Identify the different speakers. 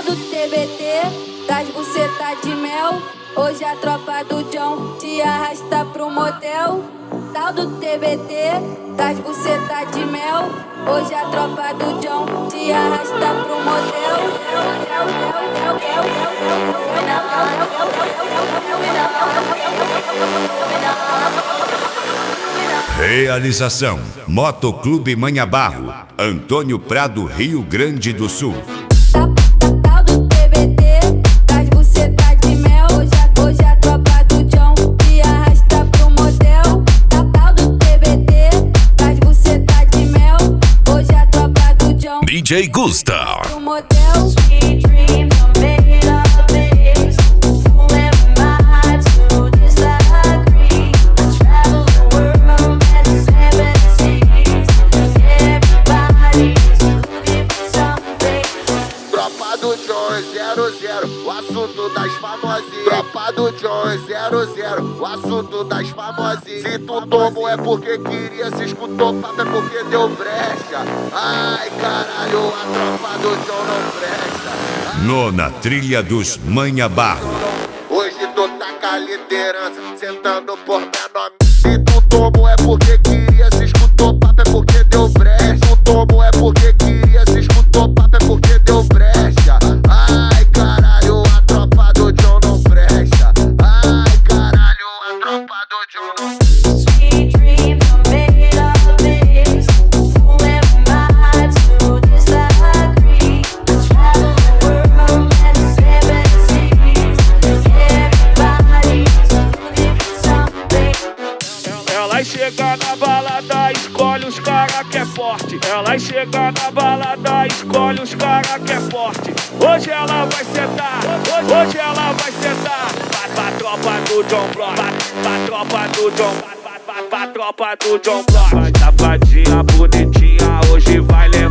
Speaker 1: do TBT, das buceta de mel. Hoje a tropa do John te arrasta pro motel. Tal do TBT, das buceta de mel. Hoje a tropa do John te arrasta pro motel.
Speaker 2: Realização: Motoclube Manhabarro, Antônio Prado, Rio Grande do Sul.
Speaker 1: Tal do TBT, das buceta de mel. Hoje a tropa do John te arrasta pro motel. Tal do TBT, das buceta de mel. Hoje a tropa do John
Speaker 2: DJ Gusta
Speaker 1: pro motel.
Speaker 3: O assunto das famosinhas. Tropa do John 00, o assunto das famosinhas. Se tu tomou é porque queria, se escutou papo é porque deu brecha. Ai caralho, a tropa do John não presta.
Speaker 2: Nona trilha dos Manhabarro.
Speaker 3: Hoje tu tá com a liderança, sentando por menor. Se tu tomou é porque queria, se escutou papo é porque deu brecha. Se tu tomou é porque queria, se escutou papo é porque deu brecha. Ai caralho, a tropa do John não presta. Ai caralho, a tropa do John não presta.
Speaker 4: Ela chega na balada, escolhe os cara que é forte. Ela chega na balada, escolhe os cara que é forte. Hoje ela vai sentar, hoje ela vai sentar. Pra tropa do John Block, pra tropa do John, pra tropa do John Block. Safadinha bonitinha, hoje vai levar.